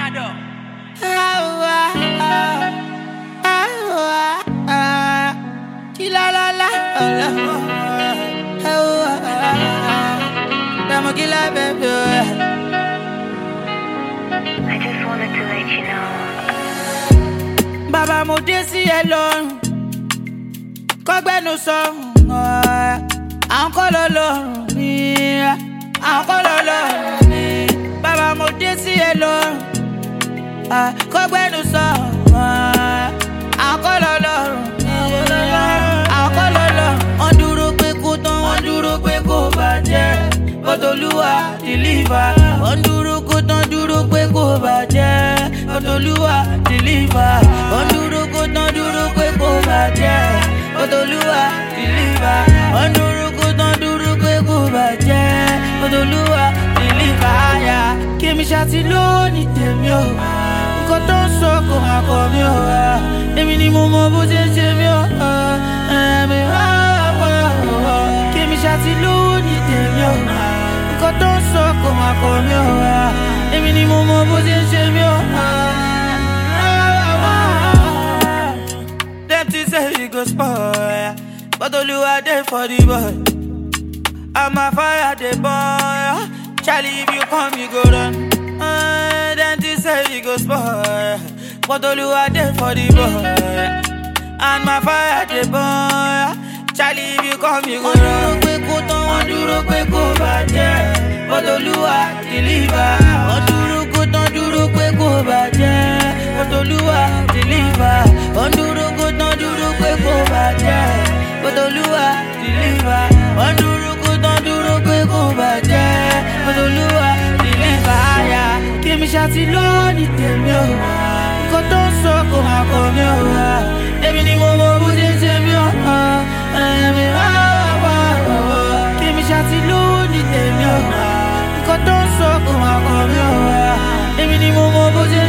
Panado. I just wanted to let you know. Baba mo dé sí ẹ lọ́rùn, kọ́gbẹ́nu sọ̀rùn, àwọn kọ́ lọ lọ́rùn mi, àwọn kọ́ lọ lọ́rùn mi. Baba mo dé sí ẹ lọ́rùn, kọ́gbẹ́nu sọ̀rùn, àwọn kọ́ lọ lọ́rùn mi, àwọn kọ́ lọ lọ́rùn. Wọ́n dúró pé kó tán, wọ́n dúró pé kó bàjẹ́, but Olúwa deliver. Wọ́n dúró kó tán, dúró pé kó bàjẹ́, but Olúwa deliver. Wọ́n dúró kó tán, dúró pé kó bàjẹ́, but Olúwa deliver. Wọ́n dúró kó tán, dúró pé kó bàjẹ́, but Olúwa deliver. Kí mi ṣàtì lónìí tèmi o, nǹkan tó ń sọ kò máa kọ mí o. Èmi ni mo mọ bó ṣe ń ṣe mí o. Kí mi ṣàtì lónìí tèmi o, nǹkan tó ń sọ kò máa kọ mí o. Èmi ni mo mọ bó ṣe ń ṣe mí o. Them things say we go spoil, but Olúwa dey for the boy. I'm a fire the boy. Charlie, if you come, you go run. Them things say we go spoil, but Olúwa dey for the boy. And my fire the boy. Charlie, if you come, you go run. Wọ́n dúró pé kó bàjẹ́, but Olúwa deliver. Wọ́n dúró kó tán, dúró pé kó bàjẹ́, but Olúwa deliver. Wọ́n dúró kó tán, dúró pé kó bàjẹ́, but Olúwa deliver. Wọ́n dúró kó tán, dúró pé kó bàjẹ́, but Olúwa deliver. Kí mi ṣàtì lónìí tèmi o, nǹkan tó ń sọ kò máa kọ mí o. Èmi ni mo mọ bó ṣe ń ṣe mí o. Kí mi ṣàtì lónìí tèmi o, nǹkan tó ń sọ kò máa kọ mí o. Èmi ni mo mọ bó ṣe ń